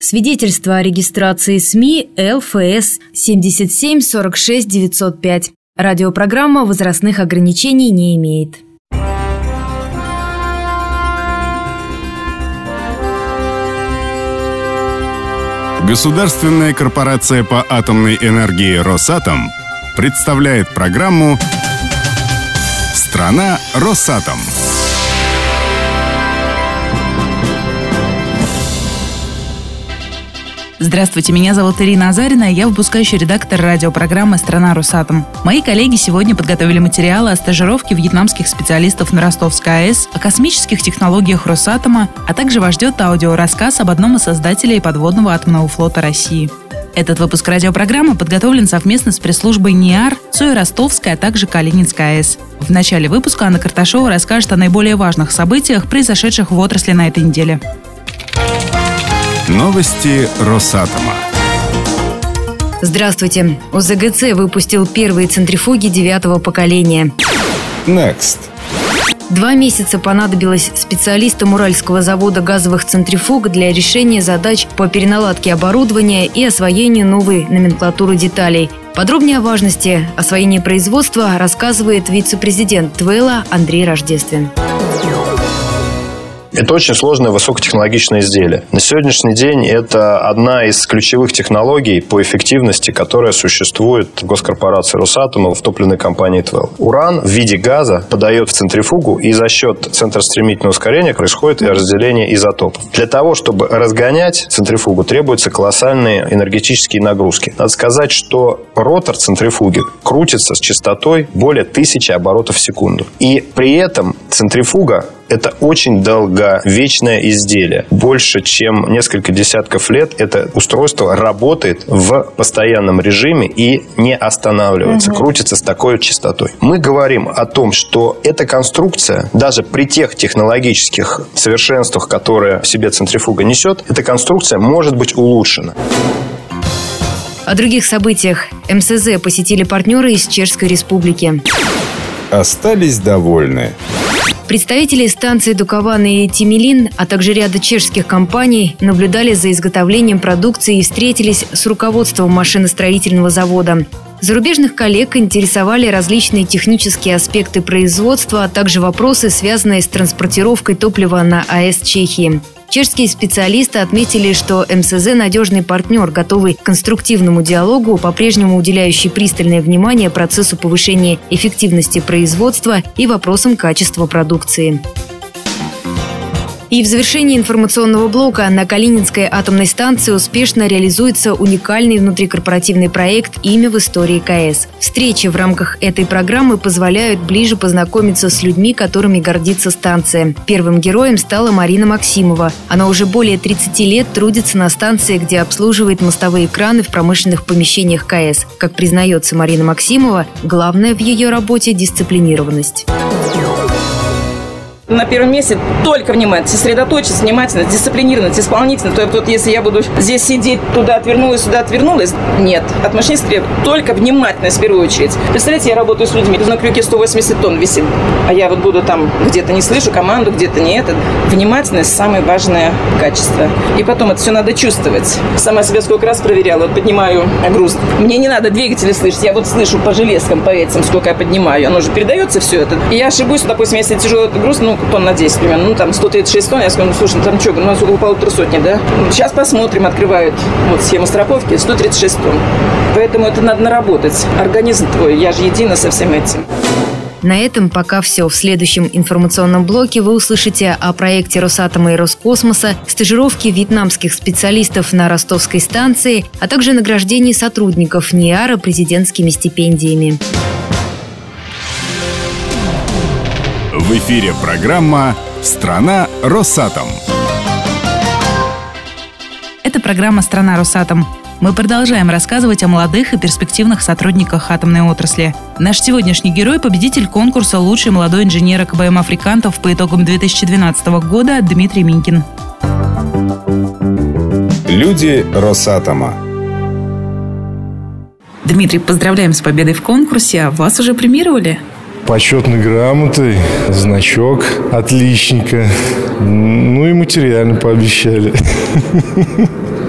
Свидетельство о регистрации СМИ ЛФС 77 46 905. Радиопрограмма возрастных ограничений не имеет. Государственная корпорация по атомной энергии «Росатом» представляет программу «Страна Росатом». Здравствуйте, меня зовут Ирина Азарина, и я выпускающий редактор радиопрограммы «Страна Росатом». Мои коллеги сегодня подготовили материалы о стажировке вьетнамских специалистов на Ростовской АЭС, о космических технологиях Росатома, а также вас ждет аудиорассказ об одном из создателей подводного атомного флота России. Этот выпуск радиопрограммы подготовлен совместно с пресс-службой НИАР, ЦОИ Ростовской, а также Калининской АЭС. В начале выпуска Анна Карташова расскажет о наиболее важных событиях, произошедших в отрасли на этой неделе. Новости Росатома. Здравствуйте. ОЗГЦ выпустил первые центрифуги 9-го поколения. Next. 2 месяца понадобилось специалистам Уральского завода газовых центрифуг для решения задач по переналадке оборудования и освоению новой номенклатуры деталей. Подробнее о важности освоения производства рассказывает вице-президент ТВЭЛа Андрей Рождествин. Это очень сложное высокотехнологичное изделие. На сегодняшний день это одна из ключевых технологий по эффективности, которая существует в госкорпорации Росатома, в топливной компании ТВЭЛ. Уран в виде газа подает в центрифугу, и за счет центростремительного ускорения происходит и разделение изотопов. Для того, чтобы разгонять центрифугу, требуются колоссальные энергетические нагрузки. Надо сказать, что ротор центрифуги крутится с частотой более 1000 оборотов в секунду. И при этом центрифуга – это очень долговечное изделие. Больше, чем несколько десятков лет это устройство работает в постоянном режиме и не останавливается, крутится с такой частотой. Мы говорим о том, что эта конструкция, даже при тех технологических совершенствах, которые в себе центрифуга несет, эта конструкция может быть улучшена. О других событиях. МСЗ посетили партнеры из Чешской Республики. Остались довольны. Представители станций Дукованы и Тимилин, а также ряда чешских компаний наблюдали за изготовлением продукции и встретились с руководством машиностроительного завода. Зарубежных коллег интересовали различные технические аспекты производства, а также вопросы, связанные с транспортировкой топлива на АЭС Чехии. Чешские специалисты отметили, что МСЗ – надежный партнер, готовый к конструктивному диалогу, по-прежнему уделяющий пристальное внимание процессу повышения эффективности производства и вопросам качества продукции. И в завершении информационного блока на Калининской атомной станции успешно реализуется уникальный внутрикорпоративный проект «Имя в истории КАЭС». Встречи в рамках этой программы позволяют ближе познакомиться с людьми, которыми гордится станция. Первым героем стала Марина Максимова. Она уже более 30 лет трудится на станции, где обслуживает мостовые краны в промышленных помещениях КАЭС. Как признается Марина Максимова, главное в ее работе – дисциплинированность. На первом месте только внимательность, сосредоточенность, внимательность, дисциплинированность, исполнительность. То есть, вот если я буду здесь сидеть, туда отвернулась, сюда отвернулась, нет. От машиниста требует только внимательность в первую очередь. Представляете, я работаю с людьми, на крюке 180 тонн висит, а я вот буду там где-то не слышу команду, где-то не это. Внимательность – самое важное качество. И потом это все надо чувствовать. Сама себя сколько раз проверяла, вот поднимаю груз. Мне не надо двигатели слышать, я вот слышу по железкам, по этим, сколько я поднимаю. Оно же передается все это. И я ошибусь, допустим, если тяжелый груз, тонн на 10 примерно, там 136 тонн, я скажу, слушай, там что, у нас около 150, да? Сейчас посмотрим, открывают вот схему страховки, 136 тонн. Поэтому это надо наработать. Организм твой, я же едина со всем этим. На этом пока все. В следующем информационном блоке вы услышите о проекте Росатома и Роскосмоса, стажировке вьетнамских специалистов на Ростовской станции, а также награждении сотрудников НИАРа президентскими стипендиями. В эфире программа «Страна Росатом». Это программа «Страна Росатом». Мы продолжаем рассказывать о молодых и перспективных сотрудниках атомной отрасли. Наш сегодняшний герой – победитель конкурса «Лучший молодой инженер КБМ «Африкантов» по итогам 2012 года Дмитрий Минкин. Люди Росатома. Дмитрий, поздравляем с победой в конкурсе. А вас уже премировали? Почетной грамотой, значок отличника. Ну и материально пообещали.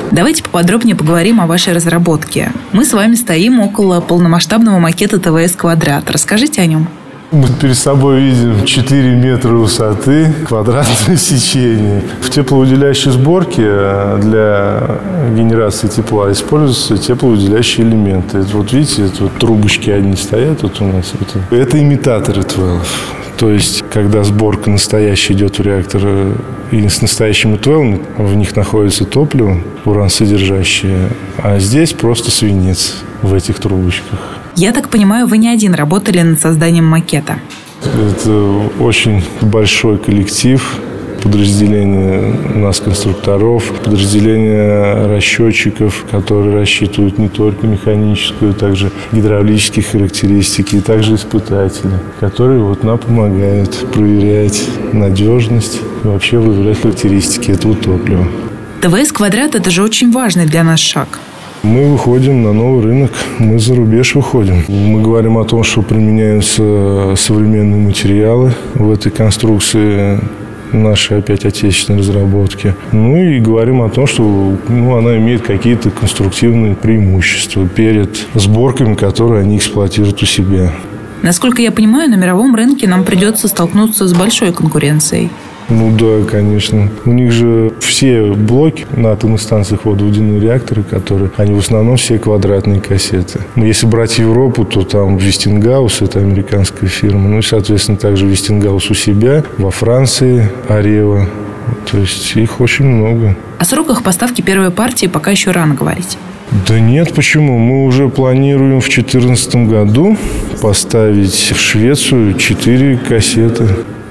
Давайте поподробнее поговорим о вашей разработке. Мы с вами стоим около полномасштабного макета ТВС «Квадрат». Расскажите о нем. Мы перед собой видим 4 метра высоты, квадратное сечение. В тепловыделяющей сборке для генерации тепла используются тепловыделяющие элементы. Это вот видите, это вот трубочки одни стоят вот у нас. Это имитаторы твелов. То есть, когда сборка настоящая идет в реактор и с настоящими твелами, в них находится топливо, уран-содержащее, а здесь просто свинец в этих трубочках. Я так понимаю, вы не один работали над созданием макета. Это очень большой коллектив, подразделение у нас конструкторов, подразделение расчетчиков, которые рассчитывают не только механическую, а также гидравлические характеристики, и также испытатели, которые нам помогают проверять надежность и вообще выявлять характеристики этого топлива. ТВС «Квадрат» – это же очень важный для нас шаг. Мы выходим на новый рынок, мы за рубеж выходим. Мы говорим о том, что применяются современные материалы в этой конструкции нашей опять отечественной разработки. И говорим о том, что она имеет какие-то конструктивные преимущества перед сборками, которые они эксплуатируют у себя. Насколько я понимаю, на мировом рынке нам придется столкнуться с большой конкуренцией. Да, конечно. У них же все блоки на атомных станциях водоводяные реакторы, они в основном все квадратные кассеты. Но если брать Европу, то там Westinghouse, это американская фирма. И, соответственно, также Westinghouse у себя, во Франции, Арева. То есть их очень много. О сроках поставки первой партии пока еще рано говорить. Да нет, почему? Мы уже планируем в 2014 году поставить в Швецию 4 кассеты.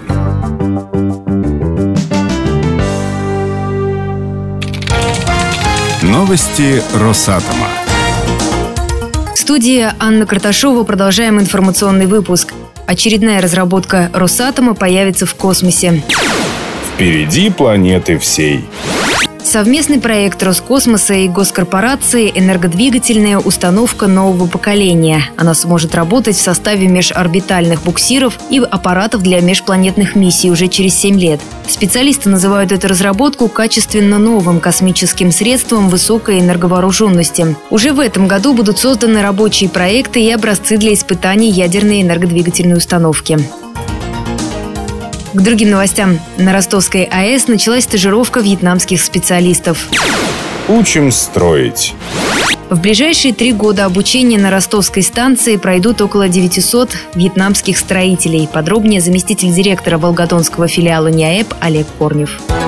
Новости Росатома. В студии Анна Карташова. Продолжаем информационный выпуск. Очередная разработка Росатома появится в космосе. Впереди планеты всей. Совместный проект Роскосмоса и госкорпорации «Энергодвигательная установка нового поколения». Она сможет работать в составе межорбитальных буксиров и аппаратов для межпланетных миссий уже через 7 лет. Специалисты называют эту разработку качественно новым космическим средством высокой энерговооруженности. Уже в этом году будут созданы рабочие проекты и образцы для испытаний ядерной энергодвигательной установки. К другим новостям. На Ростовской АЭС началась стажировка вьетнамских специалистов. Учим строить. В ближайшие 3 года обучения на Ростовской станции пройдут около 900 вьетнамских строителей. Подробнее заместитель директора волгодонского филиала НИАЭП Олег Корнев.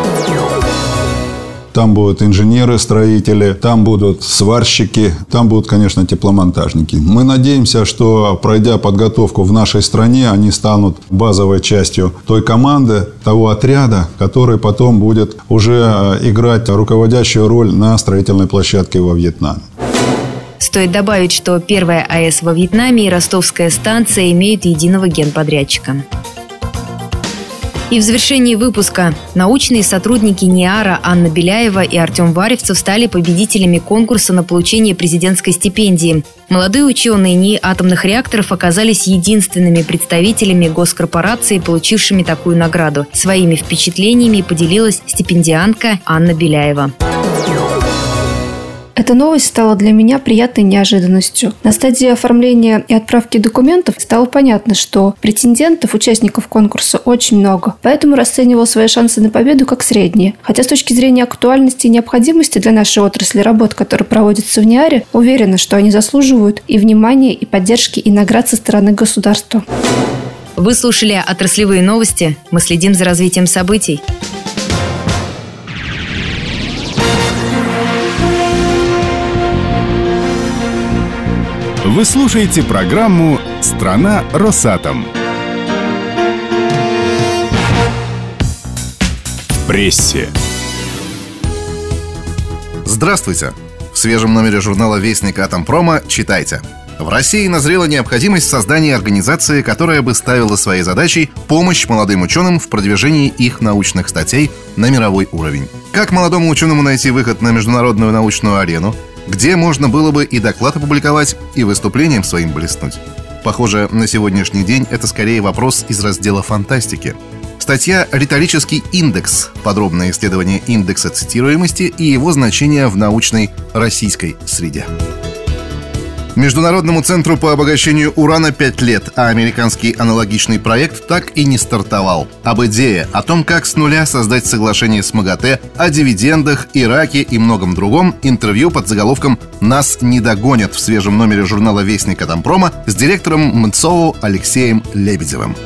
Там будут инженеры-строители, там будут сварщики, там будут, конечно, тепломонтажники. Мы надеемся, что, пройдя подготовку в нашей стране, они станут базовой частью той команды, того отряда, который потом будет уже играть руководящую роль на строительной площадке во Вьетнаме. Стоит добавить, что первая АЭС во Вьетнаме и ростовская станция имеют единого генподрядчика. И в завершении выпуска научные сотрудники НИАРа Анна Беляева и Артем Варевцев стали победителями конкурса на получение президентской стипендии. Молодые ученые НИИ атомных реакторов оказались единственными представителями госкорпорации, получившими такую награду. Своими впечатлениями поделилась стипендиантка Анна Беляева. Эта новость стала для меня приятной неожиданностью. На стадии оформления и отправки документов стало понятно, что претендентов, участников конкурса очень много, поэтому расценивал свои шансы на победу как средние. Хотя с точки зрения актуальности и необходимости для нашей отрасли работ, которые проводятся в НИАРе, уверена, что они заслуживают и внимания, и поддержки, и наград со стороны государства. Вы слушали отраслевые новости. Мы следим за развитием событий. Вы слушаете программу «Страна Росатом». В прессе. Здравствуйте! В свежем номере журнала «Вестник Атомпрома» читайте. В России назрела необходимость создания организации, которая бы ставила своей задачей помощь молодым ученым в продвижении их научных статей на мировой уровень. Как молодому ученому найти выход на международную научную арену, где можно было бы и доклад опубликовать, и выступлением своим блеснуть? Похоже, на сегодняшний день это скорее вопрос из раздела фантастики. Статья «Риторический индекс. Подробное исследование индекса цитируемости и его значения в научной российской среде». Международному центру по обогащению урана 5 лет, а американский аналогичный проект так и не стартовал. Об идее, о том, как с нуля создать соглашение с МАГАТЭ, о дивидендах, Ираке и многом другом, интервью под заголовком «Нас не догонят» в свежем номере журнала «Вестник Атомпрома» с директором МЦОУ Алексеем Лебедевым.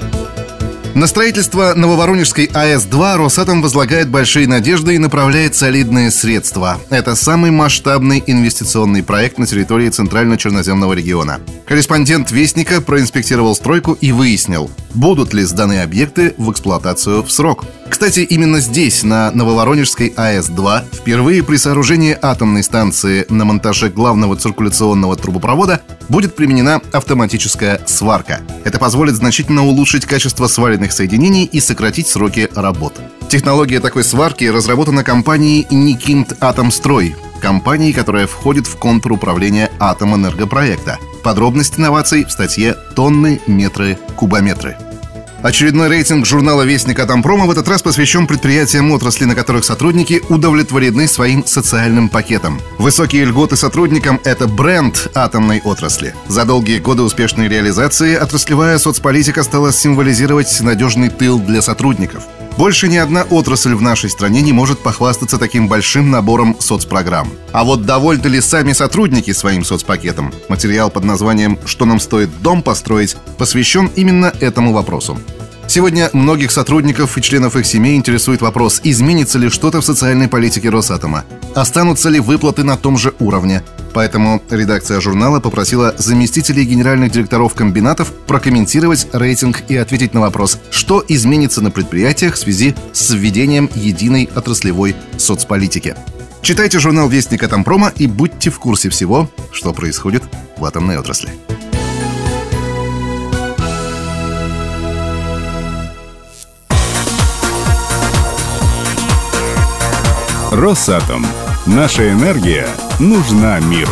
На строительство Нововоронежской АЭС-2 Росатом возлагает большие надежды и направляет солидные средства. Это самый масштабный инвестиционный проект на территории Центрально-Черноземного региона. Корреспондент «Вестника» проинспектировал стройку и выяснил, будут ли сданы объекты в эксплуатацию в срок. Кстати, именно здесь, на Нововоронежской АЭС-2, впервые при сооружении атомной станции на монтаже главного циркуляционного трубопровода будет применена автоматическая сварка. Это позволит значительно улучшить качество сваренных соединений и сократить сроки работ. Технология такой сварки разработана компанией Никинт Атомстрой, компанией, которая входит в контур управления Атомэнергопроекта. Подробности инноваций в статье «Тонны, метры, кубометры». Очередной рейтинг журнала «Вестник Атомпрома» в этот раз посвящен предприятиям отрасли, на которых сотрудники удовлетворены своим социальным пакетом. Высокие льготы сотрудникам – это бренд атомной отрасли. За долгие годы успешной реализации отраслевая соцполитика стала символизировать надежный тыл для сотрудников. Больше ни одна отрасль в нашей стране не может похвастаться таким большим набором соцпрограмм. А вот довольны ли сами сотрудники своим соцпакетом? Материал под названием «Что нам стоит дом построить» посвящен именно этому вопросу. Сегодня многих сотрудников и членов их семей интересует вопрос, изменится ли что-то в социальной политике Росатома, останутся ли выплаты на том же уровне. Поэтому редакция журнала попросила заместителей генеральных директоров комбинатов прокомментировать рейтинг и ответить на вопрос, что изменится на предприятиях в связи с введением единой отраслевой соцполитики. Читайте журнал «Вестник Атомпрома» и будьте в курсе всего, что происходит в атомной отрасли. Росатом. Наша энергия нужна миру.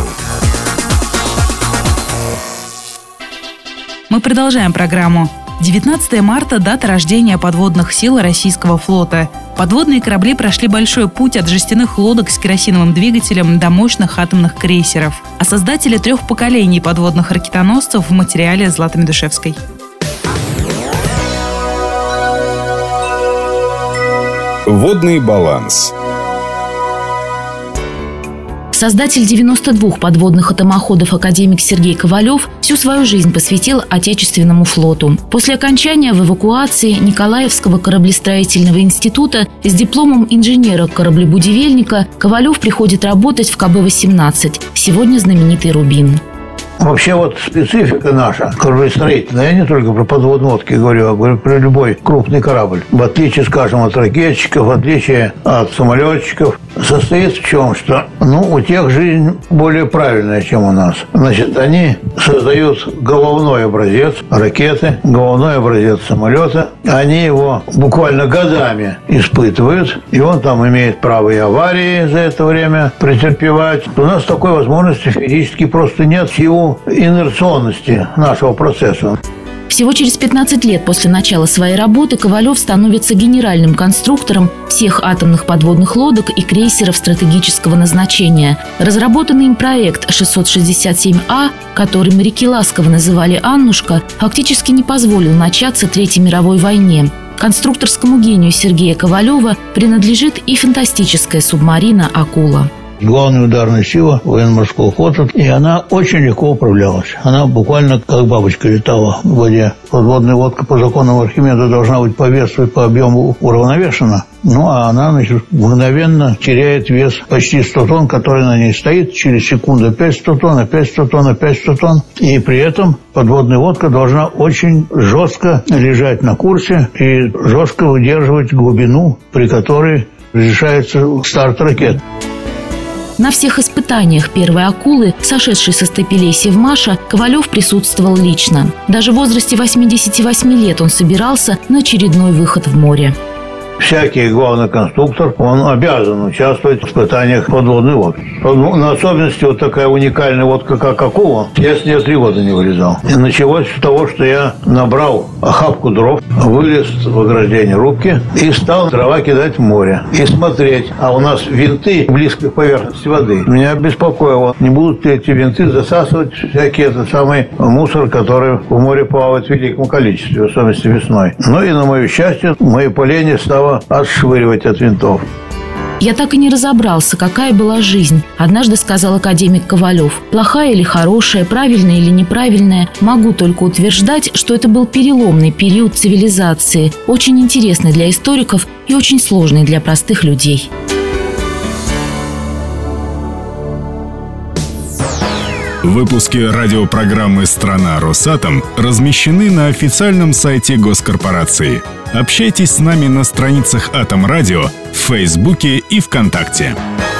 Мы продолжаем программу. 19 марта – дата рождения подводных сил российского флота. Подводные корабли прошли большой путь от жестяных лодок с керосиновым двигателем до мощных атомных крейсеров. А создатели 3 поколений подводных ракетоносцев в материале Златы Медушевской. Водный баланс. Создатель 92 подводных атомоходов академик Сергей Ковалев всю свою жизнь посвятил Отечественному флоту. После окончания в эвакуации Николаевского кораблестроительного института с дипломом инженера-кораблебудивельника Ковалев приходит работать в КБ-18, сегодня знаменитый «Рубин». Вообще вот специфика наша, кораблестроительная, я не только про подводные лодки говорю, а говорю про любой крупный корабль. В отличие, скажем, от ракетчиков, в отличие от самолетчиков, состоит в чем? Что, у тех жизнь более правильная, чем у нас. Значит, они создают головной образец ракеты, головной образец самолета. Они его буквально годами испытывают, и он там имеет право и аварии за это время претерпевать. У нас такой возможности физически просто нет в силу инерционности нашего процесса. Всего через 15 лет после начала своей работы Ковалев становится генеральным конструктором всех атомных подводных лодок и крейсеров стратегического назначения. Разработанный им проект 667А, который моряки ласково называли «Аннушка», фактически не позволил начаться Третьей мировой войне. Конструкторскому гению Сергея Ковалева принадлежит и фантастическая субмарина «Акула». Главная ударная сила военно-морского флота, и она очень легко управлялась. Она буквально как бабочка летала в воде. Подводная лодка по законам Архимеда должна быть по весу и по объему уравновешена. А она, мгновенно теряет вес почти 100 тонн, который на ней стоит. Через секунду опять 100 тонн, опять 100 тонн, опять 100 тонн. И при этом подводная лодка должна очень жестко лежать на курсе и жестко выдерживать глубину, при которой разрешается старт ракет. На всех испытаниях первой «Акулы», сошедшей со стапелей Севмаша, Ковалев присутствовал лично. Даже в возрасте 88 лет он собирался на очередной выход в море. всякий главный конструктор, он обязан участвовать в испытаниях подводной лодки. На особенности вот такая уникальная лодка, как акула, я с нее 3 года не вылезал. И началось с того, что я набрал охапку дров, вылез в ограждение рубки и стал дрова кидать в море. И смотреть, а у нас винты близко к поверхности воды. Меня беспокоило, не будут ли эти винты засасывать всякий этот самый мусор, который в море плавает в великом количестве, в особенности весной. Ну и, на мое счастье, мое поленье стало отшвыривать от винтов. Я так и не разобрался, какая была жизнь. Однажды сказал академик Ковалев: плохая или хорошая, правильная или неправильная, могу только утверждать, что это был переломный период цивилизации, очень интересный для историков и очень сложный для простых людей. Выпуски радиопрограммы «Страна Росатом» размещены на официальном сайте госкорпорации. Общайтесь с нами на страницах Атом Радио в Фейсбуке и ВКонтакте.